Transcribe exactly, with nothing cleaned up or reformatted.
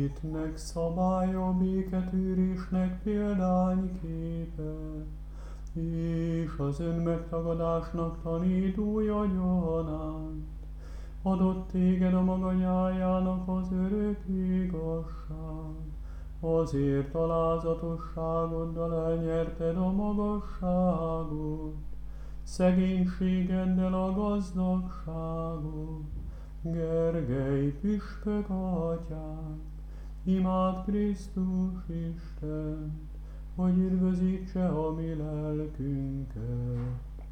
Hitnek szabálya, béketűrésnek példányképe, és az önmegtagadásnak tanítója gyanánt. Adott téged a maga nyájának az örök igazság, azért alázatosságoddal elnyerted a magasságot, szegénységeddel a gazdagságot. Gergely püspök atyánk, imád Krisztus Istent, hogy üdvözítse a mi lelkünket.